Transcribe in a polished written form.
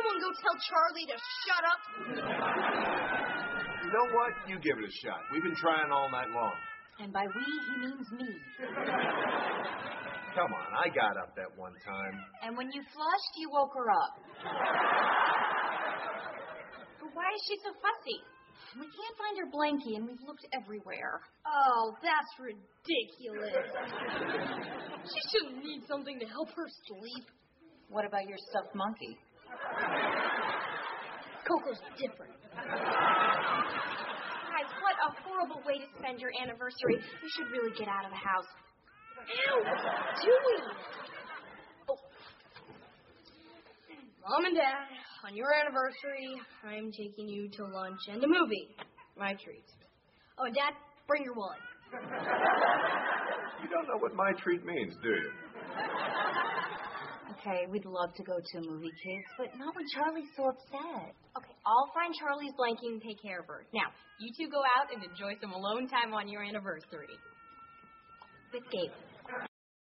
someone go tell Charlie to shut up? You know what? You give it a shot. We've been trying all night long. And by we, he means me. Come on, I got up that one time. And when you flushed, you woke her up. But why is she so fussy? We can't find her blankie, and we've looked everywhere. Oh, that's ridiculous. She shouldn't need something to help her sleep. What about your stuffed monkey? Coco's different. Guys, what a horrible way to spend your anniversary. You should really get out of the house. Ew, what are you doing? Oh. Mom and Dad, on your anniversary, I'm taking you to lunch and a movie. My treat. Oh, and Dad, bring your wallet. You don't know what my treat means, do you? Okay, we'd love to go to a movie, kids, but not when Charlie's so upset. Okay, I'll find Charlie's blankie and take care of her. Now, you two go out and enjoy some alone time on your anniversary. With Gabe.